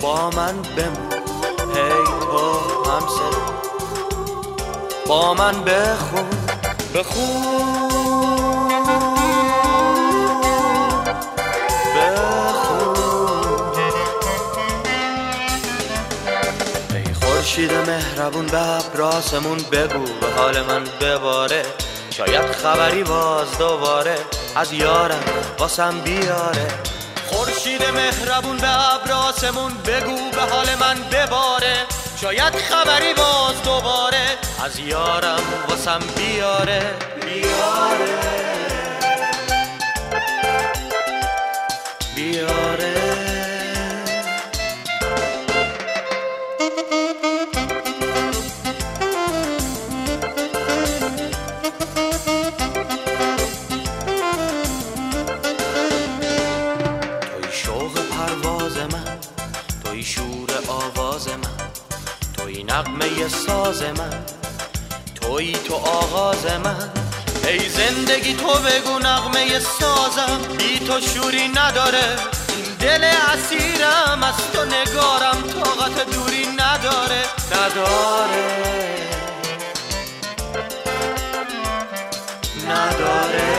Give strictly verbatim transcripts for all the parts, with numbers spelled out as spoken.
با من بمون، هی تو همسر با من بخون بخون بخون. ای خورشید مهربون به ابراسمون بگو به حال من بباره، شاید خبری باز دوباره از یارم واسم بیاره. خورشید مهربون به ابراسمون بگو به حال من بباره، شاید خبری باز دوباره از یارم واسم بیاره بیاره بیاره. توی شوق پرواز من، توی شور آواز من، توی نغمه ساز من، توی تو آغاز من. ای زندگی تو بگو نغمه سازم، بی تو شوری نداره این دل اسیرم، از تو نگارم طاقت دوری نداره نداره نداره.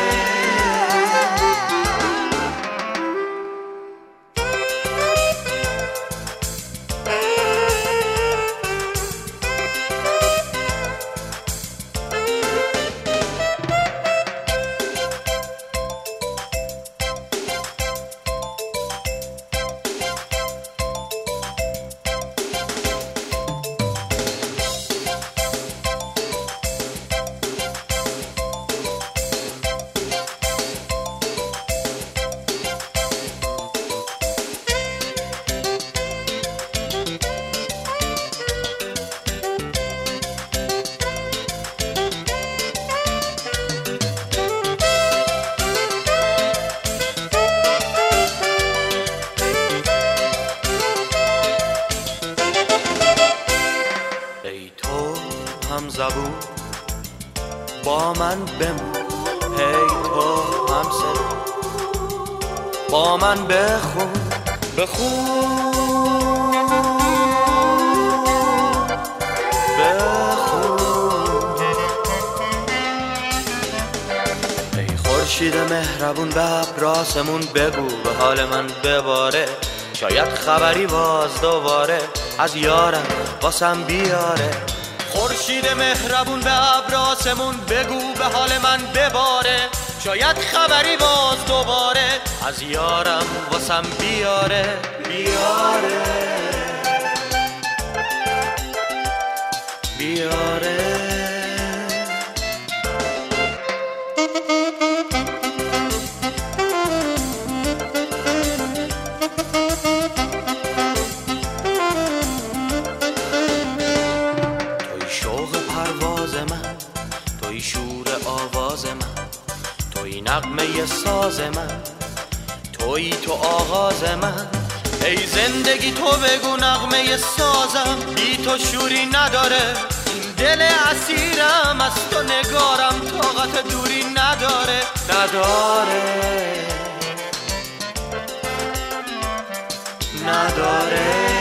هم زبون با من بمون، هی تو همسر با من بخون بخون بخون. ای خورشید مهربون به ابراسمون بگو به حال من بباره، شاید خبری باز دوباره از یارم واسم بیاره. خورشید مهربون به ابراسمون بگو به حال من بباره، شاید خبری باز دوباره از یارم واسم بیاره بیاره بیاره. پرواز من، توی شور آواز من، توی نغمه ساز من، توی تو آغاز من. ای زندگی تو بگو نغمه سازم، بی تو شوری نداره این دل اسیرم، از تو نگارم طاقت دوری نداره نداره نداره.